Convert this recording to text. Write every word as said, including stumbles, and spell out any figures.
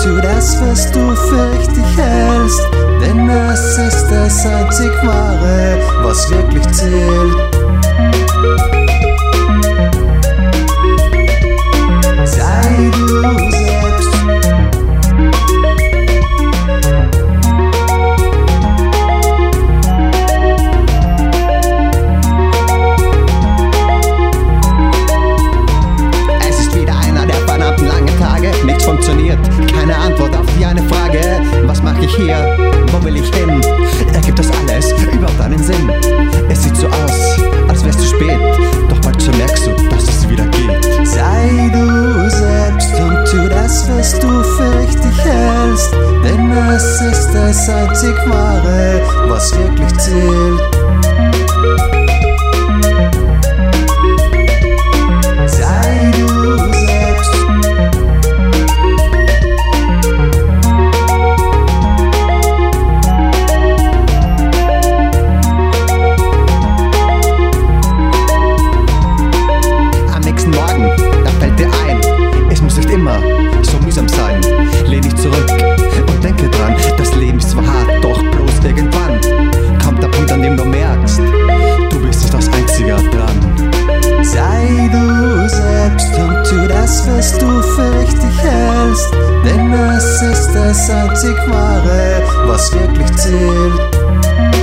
tu das, was du für richtig hältst, denn es ist das einzig Wahre, was wirklich zählt. Sei du selbst. Es ist wieder einer der verdammten langen Tage. Nichts funktioniert, keine Antwort auf die eine Frage. Was mache ich hier? Wo will ich hin? Ergibt das alles überhaupt einen Sinn? Es sieht so aus, als wär's zu spät, doch bald so merkst du, dass es wieder geht. Sei du selbst und tu das, was du für richtig hältst, denn es ist das einzig Wahre, was wirklich zählt. Sei du selbst. Am nächsten Morgen, da fällt dir ein, es muss nicht immer so mühsam sein. Lehn dich zurück und denke dran, das Leben ist zwar hart, doch bloß irgendwann kommt der Punkt, an dem du merkst, du bist nicht das Einzige dran. Sei du selbst und tu das, was du für richtig hältst, denn es ist das einzig Wahre, was wirklich zählt.